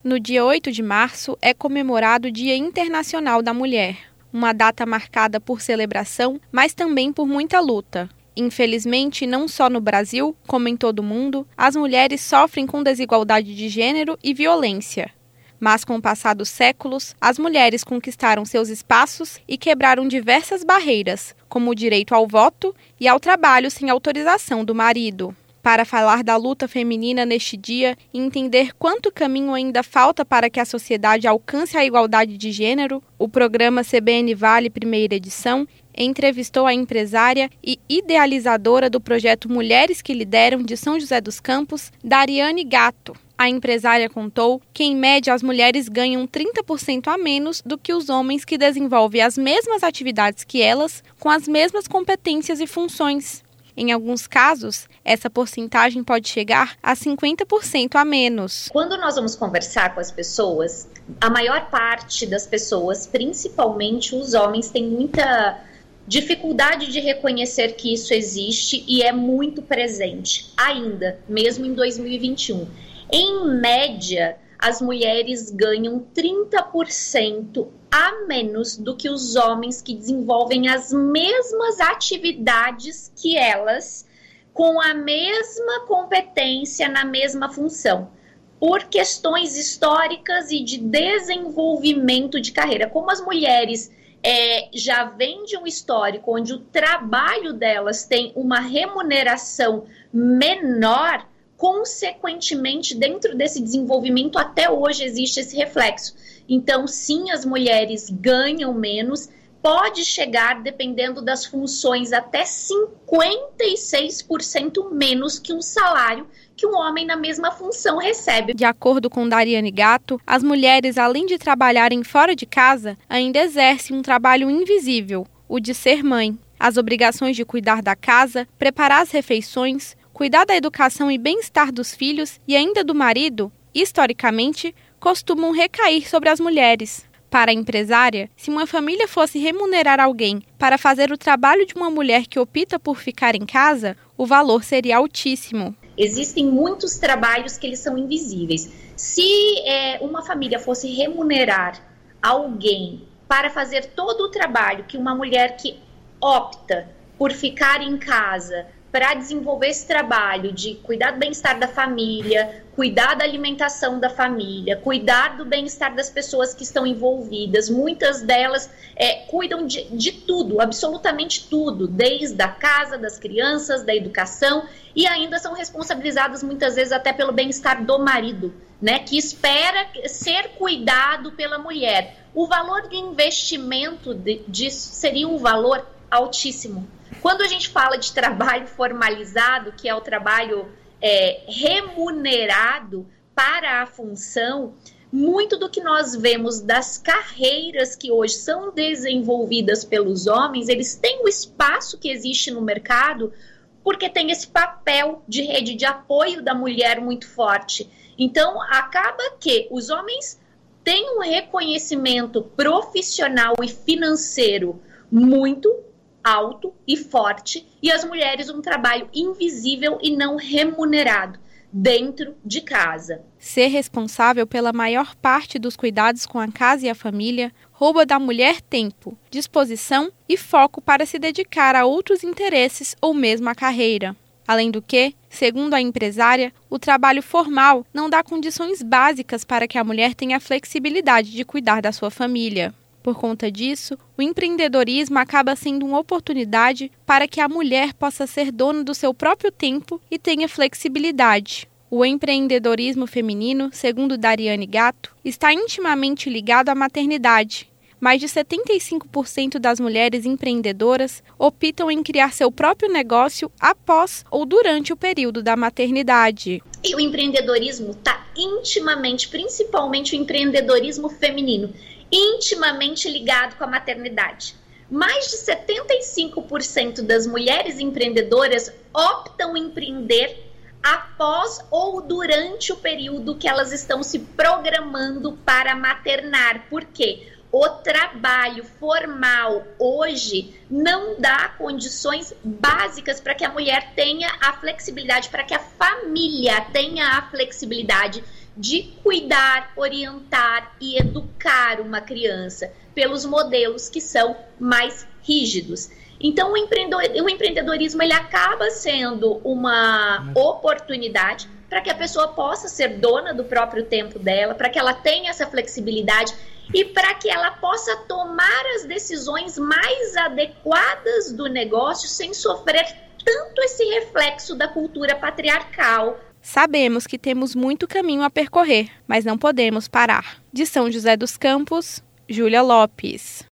No dia 8 de março é comemorado o Dia Internacional da Mulher, uma data marcada por celebração, mas também por muita luta. Infelizmente, não só no Brasil, como em todo o mundo, as mulheres sofrem com desigualdade de gênero e violência. Mas com o passar dos séculos, as mulheres conquistaram seus espaços e quebraram diversas barreiras, como o direito ao voto e ao trabalho sem autorização do marido. Para falar da luta feminina neste dia e entender quanto caminho ainda falta para que a sociedade alcance a igualdade de gênero, o programa CBN Vale Primeira Edição entrevistou a empresária e idealizadora do projeto Mulheres que Lideram de São José dos Campos, Dariane Gatto. A empresária contou que, em média, as mulheres ganham 30% a menos do que os homens que desenvolvem as mesmas atividades que elas, com as mesmas competências e funções. Em alguns casos, essa porcentagem pode chegar a 50% a menos. Quando nós vamos conversar com as pessoas, a maior parte das pessoas, principalmente os homens, tem muita dificuldade de reconhecer que isso existe e é muito presente, ainda, mesmo em 2021. Em média, as mulheres ganham 30% a menos do que os homens que desenvolvem as mesmas atividades que elas, com a mesma competência na mesma função, por questões históricas e de desenvolvimento de carreira. Como as mulheres já vêm de um histórico onde o trabalho delas tem uma remuneração menor, consequentemente, dentro desse desenvolvimento, até hoje existe esse reflexo. Então, sim, as mulheres ganham menos, pode chegar, dependendo das funções, até 56% menos que um salário que um homem na mesma função recebe. De acordo com Dariane Gatto, as mulheres, além de trabalharem fora de casa, ainda exercem um trabalho invisível, o de ser mãe. As obrigações de cuidar da casa, preparar as refeições, cuidar da educação e bem-estar dos filhos e ainda do marido, historicamente, costumam recair sobre as mulheres. Para a empresária, se uma família fosse remunerar alguém para fazer o trabalho de uma mulher que opta por ficar em casa, o valor seria altíssimo. Existem muitos trabalhos que eles são invisíveis. Se uma família fosse remunerar alguém para fazer todo o trabalho que uma mulher que opta por ficar em casa para desenvolver esse trabalho de cuidar do bem-estar da família, cuidar da alimentação da família, cuidar do bem-estar das pessoas que estão envolvidas. Muitas delas cuidam de tudo, absolutamente tudo, desde a casa, das crianças, da educação, e ainda são responsabilizadas muitas vezes até pelo bem-estar do marido, né, que espera ser cuidado pela mulher. O valor de investimento disso seria um valor altíssimo. Quando a gente fala de trabalho formalizado, que é o trabalho remunerado para a função, muito do que nós vemos das carreiras que hoje são desenvolvidas pelos homens, eles têm o espaço que existe no mercado porque tem esse papel de rede de apoio da mulher muito forte. Então, acaba que os homens têm um reconhecimento profissional e financeiro muito alto e forte, e as mulheres um trabalho invisível e não remunerado dentro de casa. Ser responsável pela maior parte dos cuidados com a casa e a família rouba da mulher tempo, disposição e foco para se dedicar a outros interesses ou mesmo a carreira. Além do que, segundo a empresária, o trabalho formal não dá condições básicas para que a mulher tenha a flexibilidade de cuidar da sua família. Por conta disso, o empreendedorismo acaba sendo uma oportunidade para que a mulher possa ser dona do seu próprio tempo e tenha flexibilidade. O empreendedorismo feminino, segundo Dariane Gatto, está intimamente ligado à maternidade. Mais de 75% das mulheres empreendedoras optam em criar seu próprio negócio após ou durante o período da maternidade. E o empreendedorismo está intimamente, principalmente o empreendedorismo feminino, intimamente ligado com a maternidade. Mais de 75% das mulheres empreendedoras optam em empreender após ou durante o período que elas estão se programando para maternar. Por quê? O trabalho formal hoje não dá condições básicas para que a mulher tenha a flexibilidade, para que a família tenha a flexibilidade de cuidar, orientar e educar uma criança pelos modelos que são mais rígidos. Então, o empreendedorismo ele acaba sendo uma oportunidade para que a pessoa possa ser dona do próprio tempo dela, para que ela tenha essa flexibilidade e para que ela possa tomar as decisões mais adequadas do negócio sem sofrer tanto esse reflexo da cultura patriarcal. Sabemos que temos muito caminho a percorrer, mas não podemos parar. De São José dos Campos, Júlia Lopes.